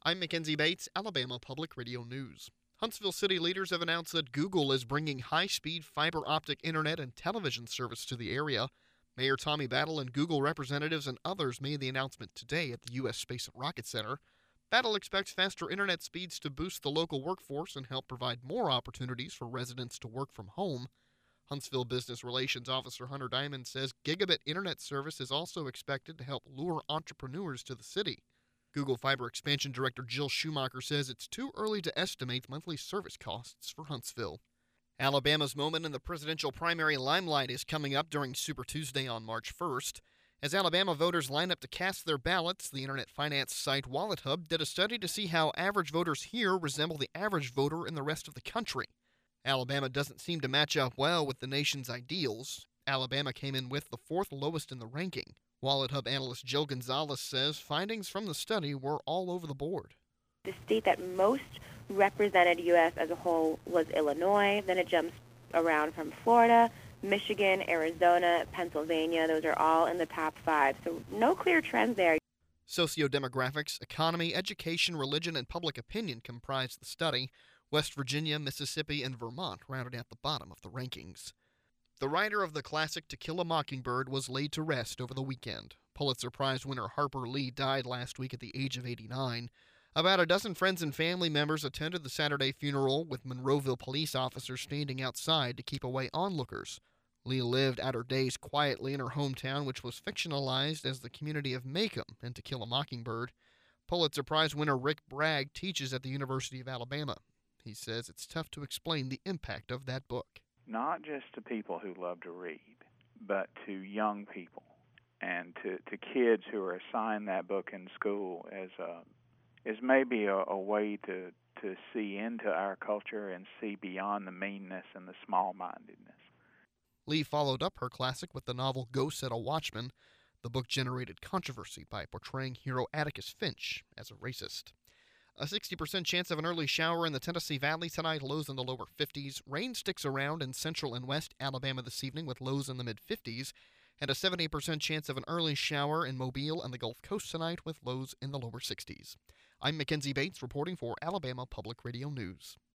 I'm Mackenzie Bates, Alabama Public Radio News. Huntsville city leaders have announced that Google is bringing high-speed fiber optic internet and television service to the area. Mayor Tommy Battle and Google representatives and others made the announcement today at the U.S. Space and Rocket Center. Battle expects faster internet speeds to boost the local workforce and help provide more opportunities for residents to work from home. Huntsville Business Relations Officer Hunter Diamond says gigabit internet service is also expected to help lure entrepreneurs to the city. Google Fiber Expansion Director Jill Schumacher says it's too early to estimate monthly service costs for Huntsville. Alabama's moment in the presidential primary limelight is coming up during Super Tuesday on March 1st. As Alabama voters line up to cast their ballots, the internet finance site WalletHub did a study to see how average voters here resemble the average voter in the rest of the country. Alabama doesn't seem to match up well with the nation's ideals. Alabama came in with the fourth lowest in the ranking. WalletHub analyst Jill Gonzalez says findings from the study were all over the board. The state that most represented U.S. as a whole was Illinois. Then it jumps around from Florida, Michigan, Arizona, Pennsylvania. Those are all in the top 5. So no clear trends there. Sociodemographics, economy, education, religion, and public opinion comprised the study. West Virginia, Mississippi, and Vermont rounded out the bottom of the rankings. The writer of the classic To Kill a Mockingbird was laid to rest over the weekend. Pulitzer Prize winner Harper Lee died last week at the age of 89. About a dozen friends and family members attended the Saturday funeral, with Monroeville police officers standing outside to keep away onlookers. Lee lived out her days quietly in her hometown, which was fictionalized as the community of Macomb in To Kill a Mockingbird. Pulitzer Prize winner Rick Bragg teaches at the University of Alabama. He says it's tough to explain the impact of that book. Not just to people who love to read, but to young people and to kids who are assigned that book in school as maybe a way to see into our culture and see beyond the meanness and the small-mindedness. Lee followed up her classic with the novel Go Set a Watchman. The book generated controversy by portraying hero Atticus Finch as a racist. A 60% chance of an early shower in the Tennessee Valley tonight, lows in the lower 50s. Rain sticks around in central and west Alabama this evening with lows in the mid-50s. And a 70% chance of an early shower in Mobile and the Gulf Coast tonight with lows in the lower 60s. I'm Mackenzie Bates reporting for Alabama Public Radio News.